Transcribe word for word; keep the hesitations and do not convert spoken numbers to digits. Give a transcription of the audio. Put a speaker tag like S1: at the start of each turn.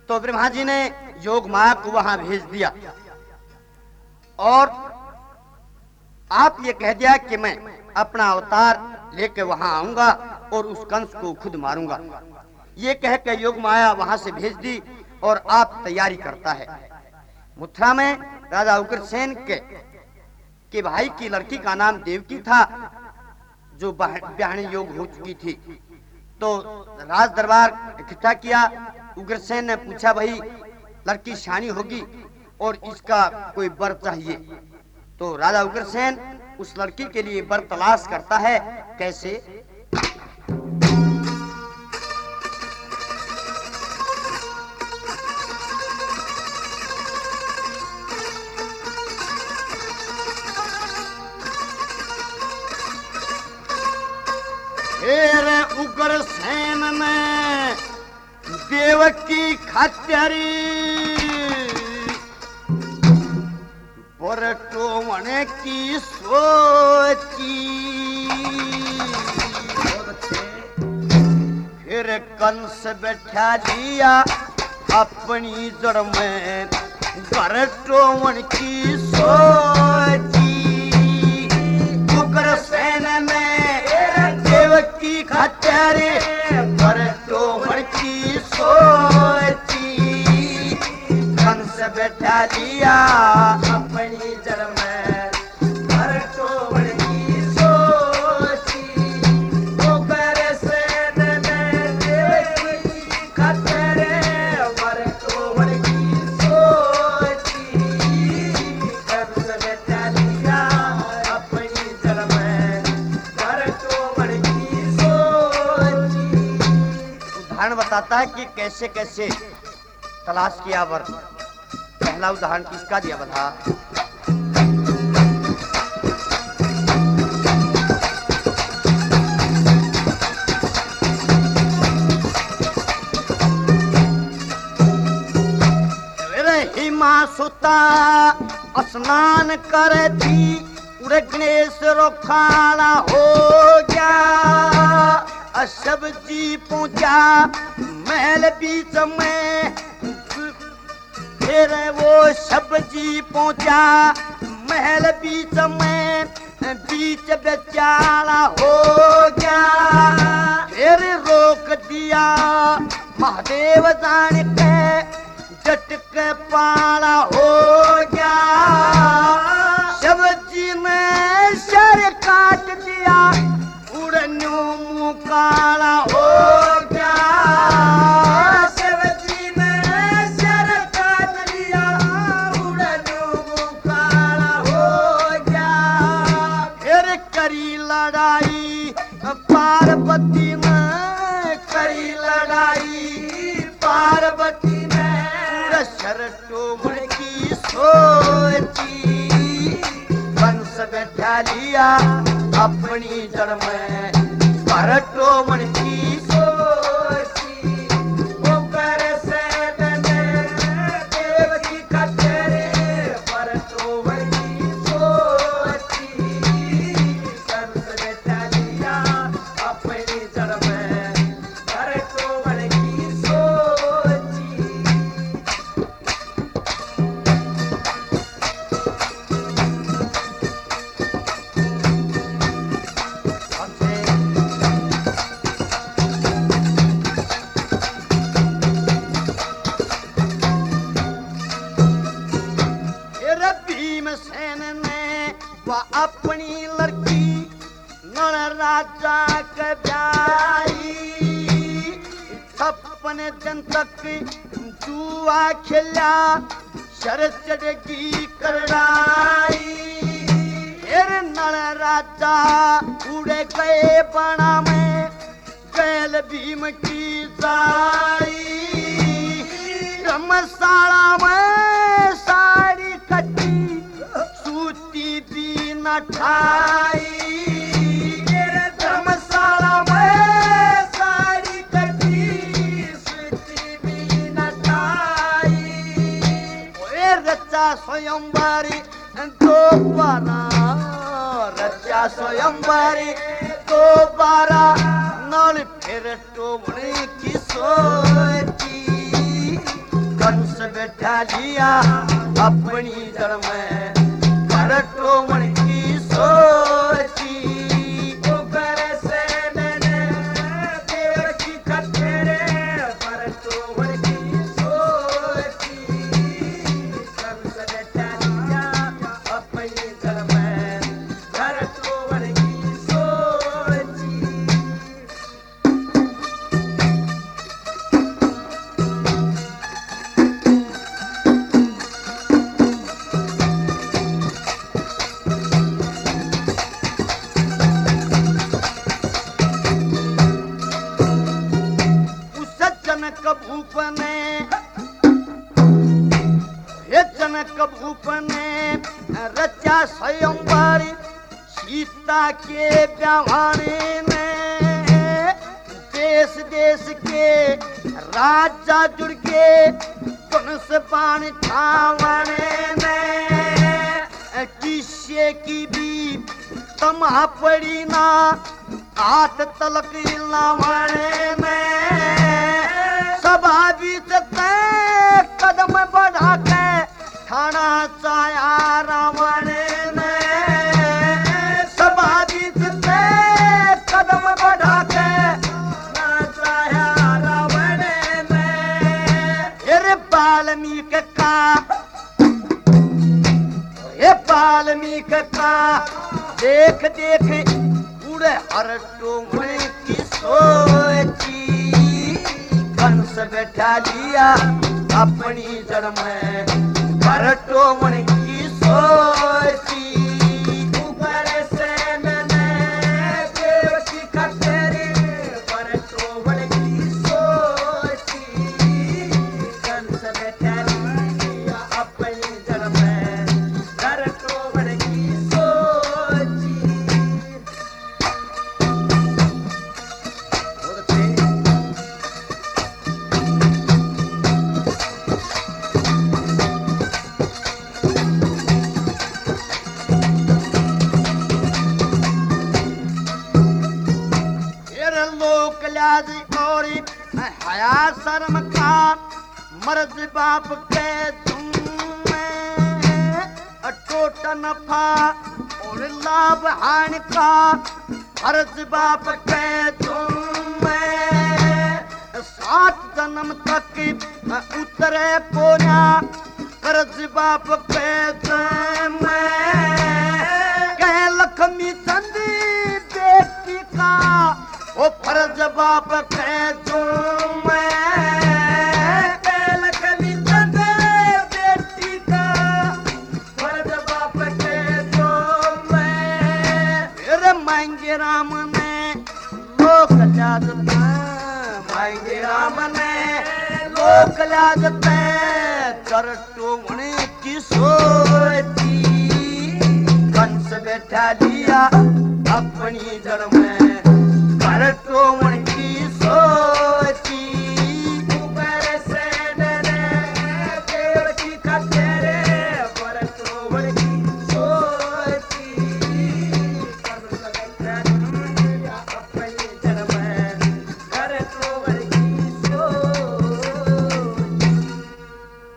S1: तो ब्रह्मा जी ने योग माया को वहां भेज दिया और आप ये कह दिया कि मैं अपना अवतार लेके वहां आऊंगा और उस कंस को खुद मारूंगा। ये कह के योग माया वहां से भेज दी और आप तैयारी करता है। मथुरा में राजा उग्रसेन के के भाई की लड़की का नाम देवकी था, जो ब्याहनी योग हो चुकी थी। तो राज दरबार इकट्ठा किया। उग्रसेन ने पूछा, भाई लड़की शानी होगी और इसका कोई वर चाहिए। तो राजा उग्रसेन उस लड़की के लिए वर तलाश करता है। कैसे? उग्रसेन ने देवकी खात्यारी बरटोमण की सोची। फिर कंस बैठा लिया अपनी जड़ में बरटोमण की सोची। उग्रसेन ने देवकी खात्यारी बरटोमण की सोची। कंस बैठा लिया अपनी जड़ में बरटोमण की सोची। उग्रसेन ने देवकी खात्यारी बरटोमण की सोची। कंस बैठा लिया अपनी जड़ में बरटोमण की सोची। उदाहरण बताता है कि कैसे कैसे तलाश किया वर। पहला उदाहरण किसका दिया बता? हिमा सुता स्नान करे थी, उड़े गणेश रो खाना हो गया। सब्जी पहुंचा महल बीच में, फिर वो सब्जी पहुंचा महल बीच में, बीच बेचारा हो गया। फिर रोक दिया महादेव जान के, झटक पाला हो गया। सब्जी में सर काट दिया, उड़न्यू मुँह काला हो गया। सब्जी में सर काट दिया, उड़न्यू मुँह काला हो गया। फिर करी लड़ाई पार्वती ने, करी लड़ाई पार्वती ने, बरटोमण की सोची। कंस बैठा लिया अपनी जड़ में बरटोमण की सोची। उग्रसेन ने देवकी खात्यारी बरटोमण की सोची। कंस बैठा लिया अपनी जड़ में बरटोमण की सोची। भीमसेन ने वह अपनी लड़की नल राजा के ब्याही। छप्पन दिन तक जुआ खेला, शर चढ़गी करड़ाई। फिर नल राजा उड़े गए बना में, कैल भीम की साई। धर्मशाला में साड़ी कटी, सूती भी न ठाई। धर्मशाला में साड़ी कटी, सूती भी न ठाई। रचा स्वयंवरी दोबारा, रचा स्वयंवरी दोबारा। नल फिर टोमण की सोची। बैठा लिया अपनी जड़ में घर टोमण की सोची ऊपर से मैंने देवर की खटेरे पर टोमण की सोची कंस बैठा लिया अपनी जड़ में घर टोमण की सोची। जनक भूप ने हे जनक भूप ने रचा स्वयंवर सीता के ब्याहने में देश देश के राजा जुड़ के कंस बाण ठावने में किस्से की भी तमा पड़ी ना हाथ तलक लावने में सभा बीच कदम बढ़ा के थाना चाया रावण ने सभा बीच कदम बढ़ा के चाया रावण ने अरे वाल्मीकि का ये वाल्मीकि का देख देख उड़े हर टोमण की सोची कंस बैठा लिया अपनी जड़ में घर टोमण की सोची ऊपर से मैंने देव की खटेरी पर टोमण की सोची कंस बैठा लिया अपनी जड़ में घर टोमण की सोची। और हया शर्म का मर्ज बाप के तुम टोट नफा और लाभ हानि का फर्ज बाप के तुम सात जन्म तक उतरे कोना कर्ज बाप के तुम कह लक्ष्मी चंदी बेटी का ओ फर्ज बाप के तुम लक्ष्मी चंद बेटी का फर्ज बाप के तुम फिर मांगे राम ने लोक लाज मांगे राम ने लोक लाज कर टोमण की सोची कंस बैठा लिया